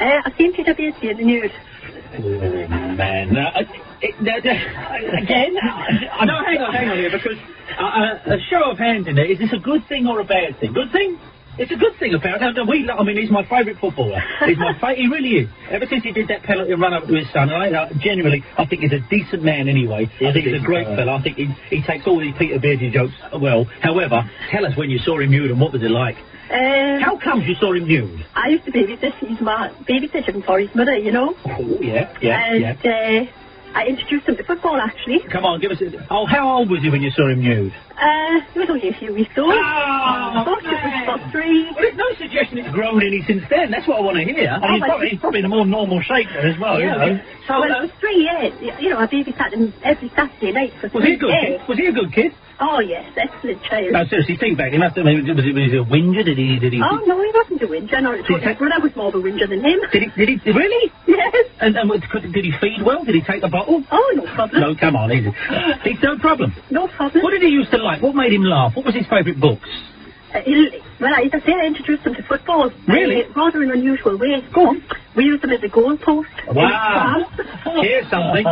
I seem to be in the news. Oh, man. Again? No, hang on here, because a show of hands in there, is this a good thing or a bad thing? Good thing? It's a good thing, apparently. He's my favourite footballer. He really is. Ever since he did that penalty run up to his son, genuinely, I think he's a decent man anyway. I think he's a great fella. I think he takes all these Peter Beardsley jokes well. However, tell us when you saw him nude and what was it like? How comes you saw him nude? I used to babysit. He's my babysitter for his mother, you know. Oh, yeah. I introduced him to football, actually. Come on, give us how old was he when you saw him nude? He was only a few weeks old. I thought it was about 3. Well, there's no suggestion it's grown any since then. That's what I want to hear. He's probably in a more normal shape there as well, yeah, you know. So, well, it was 3 years. You know, I babysat him every Saturday night for 3 years. Was he a good kid? Oh, yes, excellent child. No, seriously, think back. Was he a whinger? Did he... Oh, no, he wasn't a whinger. No, his brother was more of a whinger than him. Did he really? Yes. And did he feed well? Did he take the bottle? Oh, no problem. No, come on, easy. No problem. No problem. What did he used to like? What made him laugh? What was his favourite books? Well, as I say, I introduced him to football. Really? Rather in an unusual way. Go on. We used him as a goalpost. Wow. Here's something.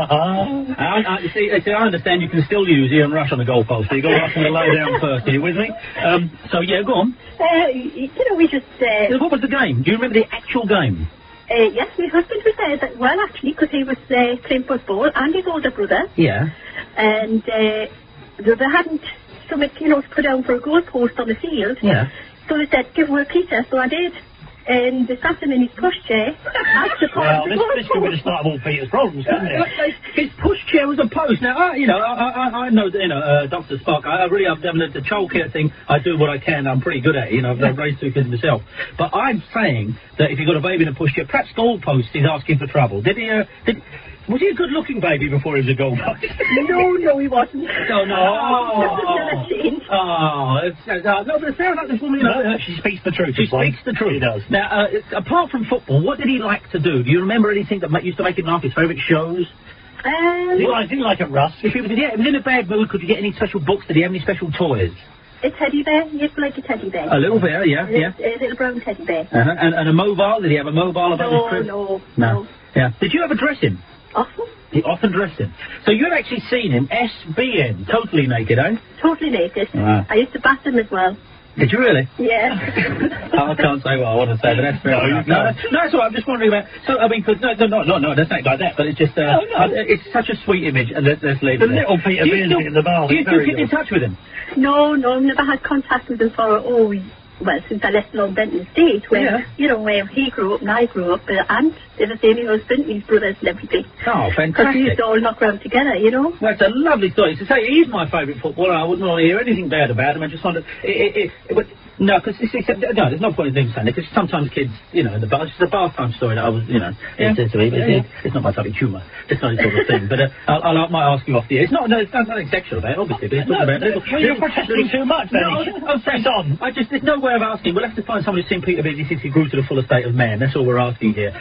I understand you can still use Ian Rush on the goalpost. So you got Rush on the low down first. Are you with me? So, yeah, go on. You know, we just... What was the game? Do you remember the actual game? Yes, my husband was there, well, actually, because he was playing football, and his older brother. Yeah. And they hadn't something, to put down for a goalpost on the field. Yeah. So they said, give away Peter, so I did. And they sat him in his pushchair. Well, this could be the start of all Peter's problems, couldn't it? His pushchair was a post. Now, I know, Dr. Spock, I really have done the childcare thing. I do what I can. I'm pretty good at it. I've raised 2 kids myself. But I'm saying that if you've got a baby in a pushchair, perhaps goalpost is asking for trouble. Was he a good-looking baby before he was a goalpost? No, he wasn't. No. No, but fair enough, this woman, she speaks the truth. She speaks the truth. She does. Now, apart from football, what did he like to do? Do you remember anything that used to make him laugh, his favourite shows? Did he like it, Russ? If he was in a bad mood, could you get any special books? Did he have any special toys? A teddy bear? He used to like a teddy bear. A little bear, yeah. A little brown teddy bear. And a mobile? Did he have a mobile about his crib? No. Yeah. Did you ever dress him? Often. He often dressed him. So you've actually seen him SBN, totally naked, eh? Totally naked. Wow. I used to bath him as well. Did you really? Yeah. I can't say what I want to say, but that's fair enough. No, that's what I'm just wondering about. So, I mean, no, that's not like that, but it's just, it's such a sweet image, and let's leave it there. Little Peter Beardsley in the bar. Do you still keep in touch with him? No, I've never had contact with him for, since I left Long Benton Estate, where he grew up and I grew up, and they're the same husband, his brothers and everything. Oh, fantastic. Because we used to all knock around together, Well, that's a lovely story. To say he's my favourite footballer, I wouldn't want to hear anything bad about him. I just wanted... No, because there's no point in saying it, because sometimes kids, in the bar, it's just a bath time story that I was, it's not my type of humour, it's not his sort of thing, but I might ask you off the air. It's nothing sexual about it, obviously, but it's talking about you're protesting too much, then. I'm saying, there's no way of asking. We'll have to find someone who's seen Peter Beardsley since he grew to the full estate of man. That's all we're asking here.